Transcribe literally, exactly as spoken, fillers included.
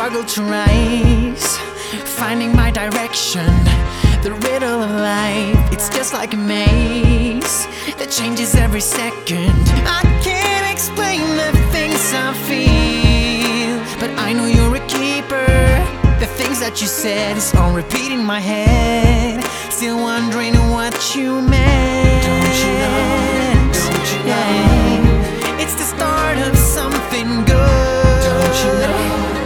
struggle to rise, finding my direction. The riddle of life, it's just like a maze that changes every second. I can't explain the things I feel, but I know you're a keeper. The things that you said is on repeat in my head, still wondering what you meant.